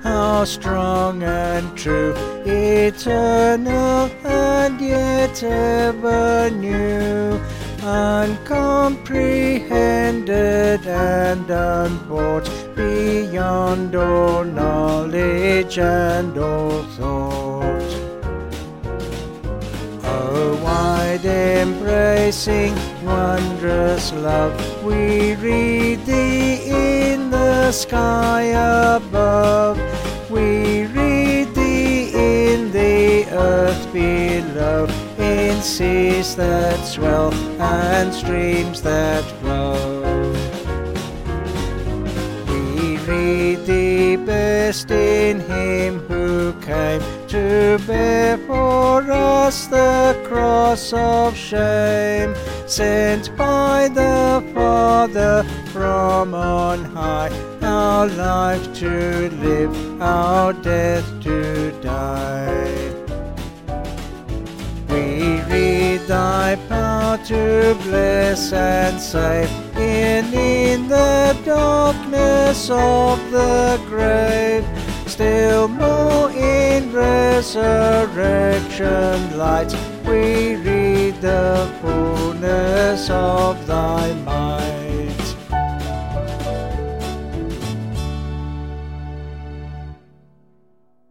how strong and true, eternal and yet ever new, uncomprehended and unbought, beyond all knowledge and all thought. O wide embracing, wondrous love, we read Thee in the sky above, we read Thee in the earth below, in seas that swell and streams that flow. We read Thee best in Him who came to bear for us the cross of shame, sent by the Father from on high, our life to live, our death to die. We read Thy power to bless and save, in the darkness of the grave, still more in resurrection light, we read the fullness of Thy might.